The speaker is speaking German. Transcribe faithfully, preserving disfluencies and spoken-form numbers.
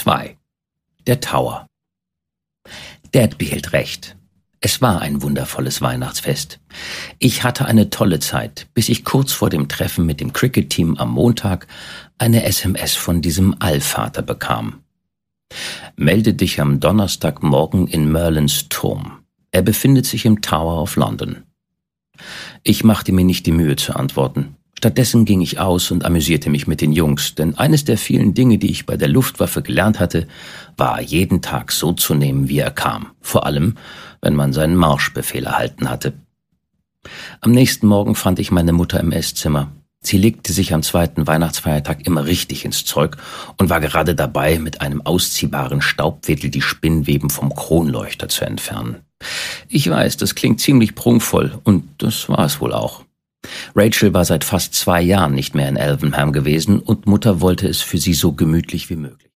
zwei. Der Tower. Dad behielt recht. Es war ein wundervolles Weihnachtsfest. Ich hatte eine tolle Zeit, bis ich kurz vor dem Treffen mit dem Cricket-Team am Montag eine S M S von diesem Allvater bekam. Melde dich am Donnerstagmorgen in Merlins Turm. Er befindet sich im Tower of London. Ich machte mir nicht die Mühe zu antworten. Stattdessen ging ich aus und amüsierte mich mit den Jungs, denn eines der vielen Dinge, die ich bei der Luftwaffe gelernt hatte, war, jeden Tag so zu nehmen, wie er kam. Vor allem, wenn man seinen Marschbefehl erhalten hatte. Am nächsten Morgen fand ich meine Mutter im Esszimmer. Sie legte sich am zweiten Weihnachtsfeiertag immer richtig ins Zeug und war gerade dabei, mit einem ausziehbaren Staubwedel die Spinnweben vom Kronleuchter zu entfernen. Ich weiß, das klingt ziemlich prunkvoll, und das war es wohl auch. Rachel war seit fast zwei Jahren nicht mehr in Alvenham gewesen und Mutter wollte es für sie so gemütlich wie möglich.